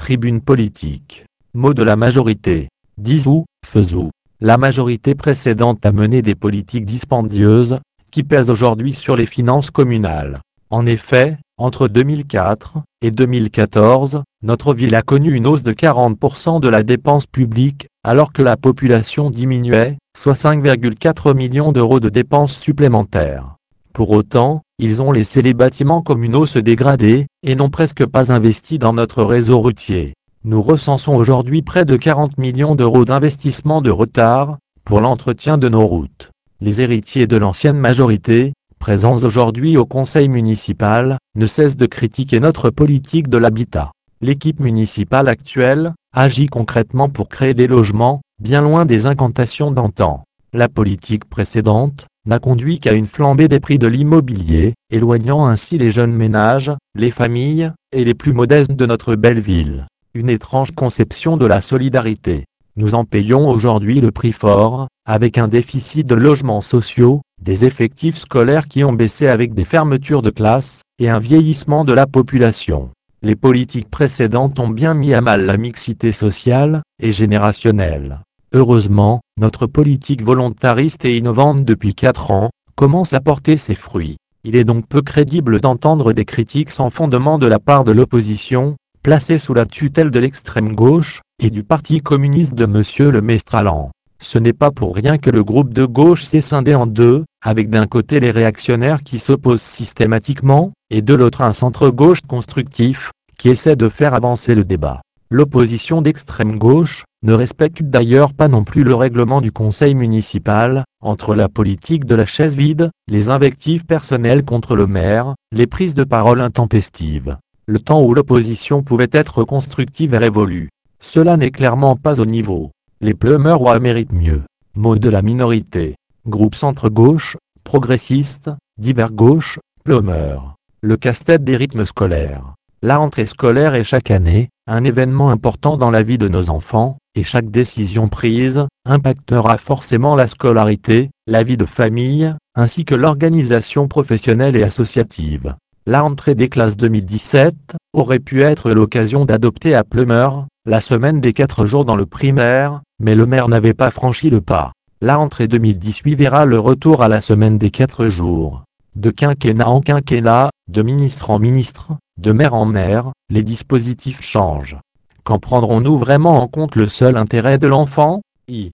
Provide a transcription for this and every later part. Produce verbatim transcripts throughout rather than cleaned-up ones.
Tribune politique. Mot de la majorité. Disons, faisons. La majorité précédente a mené des politiques dispendieuses, qui pèsent aujourd'hui sur les finances communales. En effet, entre deux mille quatre et deux mille quatorze, notre ville a connu une hausse de quarante pour cent de la dépense publique, alors que la population diminuait, soit cinq virgule quatre millions d'euros de dépenses supplémentaires. Pour autant, ils ont laissé les bâtiments communaux se dégrader, et n'ont presque pas investi dans notre réseau routier. Nous recensons aujourd'hui près de quarante millions d'euros d'investissement de retard, pour l'entretien de nos routes. Les héritiers de l'ancienne majorité, présents aujourd'hui au conseil municipal, ne cessent de critiquer notre politique de l'habitat. L'équipe municipale actuelle agit concrètement pour créer des logements, bien loin des incantations d'antan. La politique précédente n'a conduit qu'à une flambée des prix de l'immobilier, éloignant ainsi les jeunes ménages, les familles, et les plus modestes de notre belle ville. Une étrange conception de la solidarité. Nous en payons aujourd'hui le prix fort, avec un déficit de logements sociaux, des effectifs scolaires qui ont baissé avec des fermetures de classes, et un vieillissement de la population. Les politiques précédentes ont bien mis à mal la mixité sociale et générationnelle. Heureusement, notre politique volontariste et innovante depuis quatre ans commence à porter ses fruits. Il est donc peu crédible d'entendre des critiques sans fondement de la part de l'opposition, placée sous la tutelle de l'extrême gauche et du Parti communiste de Monsieur Le Mestralan. Ce n'est pas pour rien que le groupe de gauche s'est scindé en deux, avec d'un côté les réactionnaires qui s'opposent systématiquement, et de l'autre un centre-gauche constructif, qui essaie de faire avancer le débat. L'opposition d'extrême gauche ne respecte d'ailleurs pas non plus le règlement du conseil municipal, entre la politique de la chaise vide, les invectives personnelles contre le maire, les prises de parole intempestives. Le temps où l'opposition pouvait être constructive est révolu. Cela n'est clairement pas au niveau. Les Pleumeurois méritent mieux. Mot de la minorité. Groupe centre-gauche, progressiste, divers gauche, Pleumeur. Le casse-tête des rythmes scolaires. La rentrée scolaire est chaque année un événement important dans la vie de nos enfants, et chaque décision prise impactera forcément la scolarité, la vie de famille, ainsi que l'organisation professionnelle et associative. La rentrée des classes deux mille dix-sept aurait pu être l'occasion d'adopter à Pleumeur la semaine des quatre jours dans le primaire, mais le maire n'avait pas franchi le pas. La rentrée deux mille dix-huit verra le retour à la semaine des quatre jours. De quinquennat en quinquennat, de ministre en ministre, de maire en maire, les dispositifs changent. Quand prendrons-nous vraiment en compte le seul intérêt de l'enfant? I.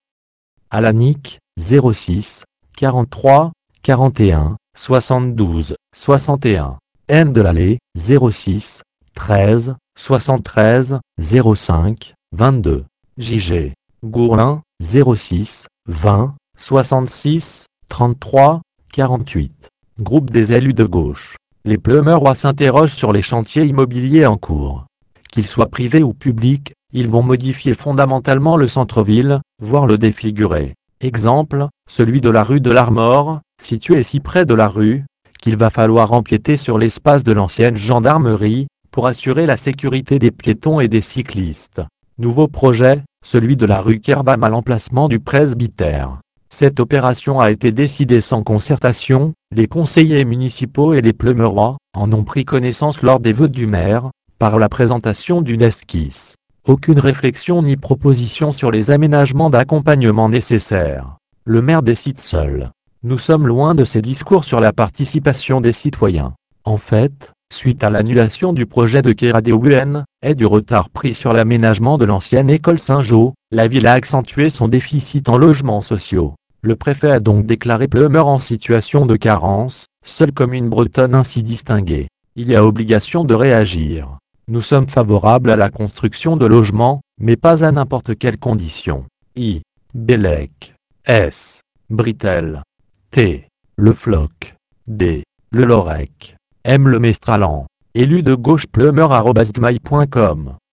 Alanic, zéro six, quarante-trois, quarante et un, soixante-douze, soixante et un. N de l'Allée, zéro six, treize, soixante-treize, zéro cinq, vingt-deux. J G. Gourlin, zéro six, vingt, soixante-six, trente-trois, quarante-huit. Groupe des élus de gauche. Les Pleumeurois s'interrogent sur les chantiers immobiliers en cours. Qu'ils soient privés ou publics, ils vont modifier fondamentalement le centre-ville, voire le défigurer. Exemple, celui de la rue de l'Armor, situé si près de la rue, qu'il va falloir empiéter sur l'espace de l'ancienne gendarmerie, pour assurer la sécurité des piétons et des cyclistes. Nouveau projet, celui de la rue Kerbam à l'emplacement du presbytère. Cette opération a été décidée sans concertation, les conseillers municipaux et les Pleumeurois en ont pris connaissance lors des votes du maire, par la présentation d'une esquisse. Aucune réflexion ni proposition sur les aménagements d'accompagnement nécessaires. Le maire décide seul. Nous sommes loin de ces discours sur la participation des citoyens. En fait, suite à l'annulation du projet de Kéradéouen, et du retard pris sur l'aménagement de l'ancienne école Saint-Jean, la ville a accentué son déficit en logements sociaux. Le préfet a donc déclaré Pleumeur en situation de carence, seule commune bretonne ainsi distinguée. Il y a obligation de réagir. Nous sommes favorables à la construction de logements, mais pas à n'importe quelles conditions. I. Bellec. S. Britel. T. Le Floc. D. Le Lorec. M. Le Mestralan. Élu de gauche pleumeur arobase gmail point com